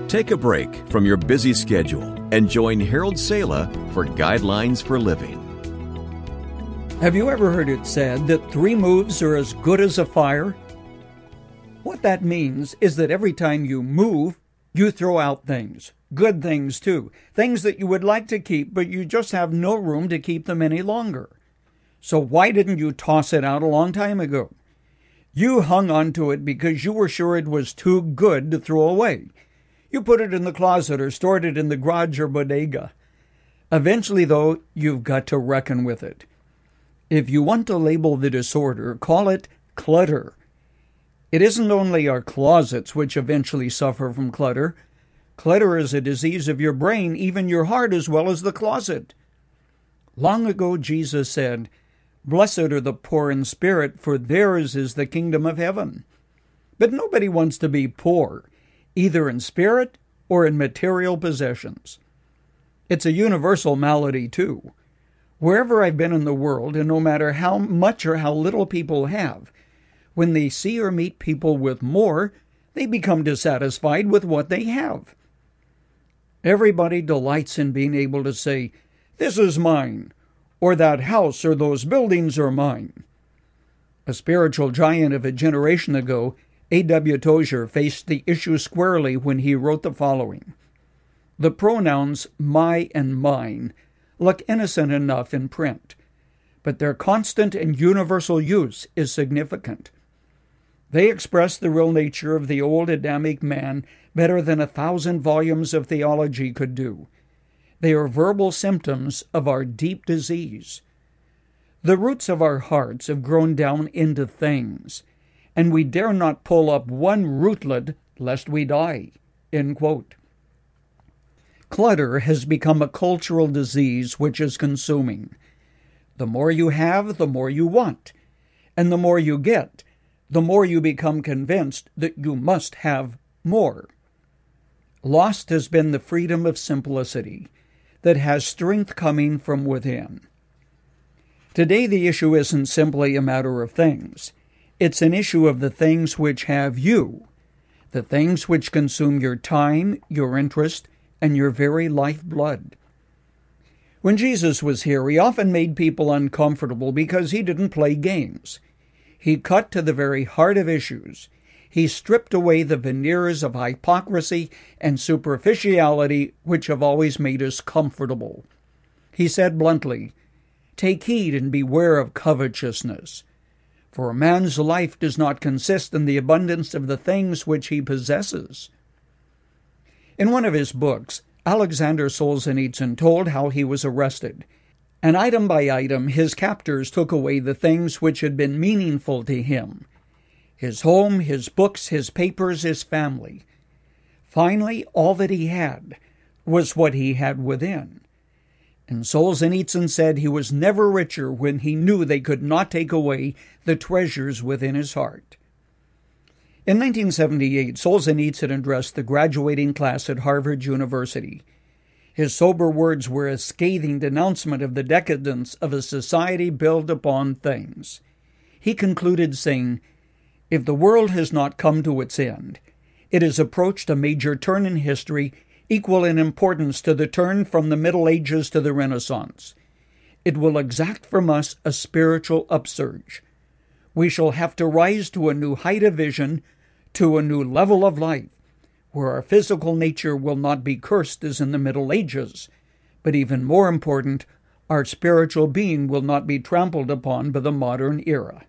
Take a break from your busy schedule and join Harold Sala for Guidelines for Living. Have you ever heard it said that 3 moves are as good as a fire? What that means is that every time you move, you throw out things. Good things, too. Things that you would like to keep, but you just have no room to keep them any longer. So why didn't you toss it out a long time ago? You hung on to it because you were sure it was too good to throw away. You put it in the closet or stored it in the garage or bodega. Eventually, though, you've got to reckon with it. If you want to label the disorder, call it clutter. It isn't only our closets which eventually suffer from clutter. Clutter is a disease of your brain, even your heart, as well as the closet. Long ago, Jesus said, "Blessed are the poor in spirit, for theirs is the kingdom of heaven." But nobody wants to be poor, either in spirit or in material possessions. It's a universal malady, too. Wherever I've been in the world, and no matter how much or how little people have, when they see or meet people with more, they become dissatisfied with what they have. Everybody delights in being able to say, "This is mine," or "that house or those buildings are mine." A spiritual giant of a generation ago, A.W. Tozer, faced the issue squarely when he wrote the following: "The pronouns my and mine look innocent enough in print, but their constant and universal use is significant. They express the real nature of the old Adamic man better than 1,000 volumes of theology could do. They are verbal symptoms of our deep disease. The roots of our hearts have grown down into things, and we dare not pull up one rootlet lest we die." End quote. Clutter has become a cultural disease which is consuming. The more you have, the more you want. And the more you get, the more you become convinced that you must have more. Lost has been the freedom of simplicity that has strength coming from within. Today the issue isn't simply a matter of things. It's an issue of the things which have you, the things which consume your time, your interest, and your very lifeblood. When Jesus was here, he often made people uncomfortable because he didn't play games. He cut to the very heart of issues. He stripped away the veneers of hypocrisy and superficiality which have always made us comfortable. He said bluntly, "Take heed and beware of covetousness. For a man's life does not consist in the abundance of the things which he possesses." In one of his books, Alexander Solzhenitsyn told how he was arrested, and item by item his captors took away the things which had been meaningful to him: his home, his books, his papers, his family. Finally, all that he had was what he had within. And Solzhenitsyn said he was never richer when he knew they could not take away the treasures within his heart. In 1978, Solzhenitsyn addressed the graduating class at Harvard University. His sober words were a scathing denouncement of the decadence of a society built upon things. He concluded saying, "If the world has not come to its end, it has approached a major turn in history equal in importance to the turn from the Middle Ages to the Renaissance. It will exact from us a spiritual upsurge. We shall have to rise to a new height of vision, to a new level of life, where our physical nature will not be cursed as in the Middle Ages, but even more important, our spiritual being will not be trampled upon by the modern era."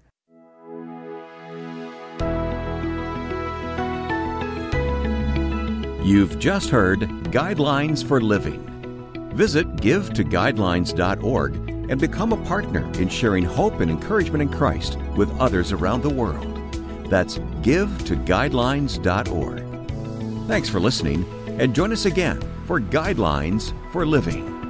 You've just heard Guidelines for Living. Visit givetoguidelines.org and become a partner in sharing hope and encouragement in Christ with others around the world. That's givetoguidelines.org. Thanks for listening, and join us again for Guidelines for Living.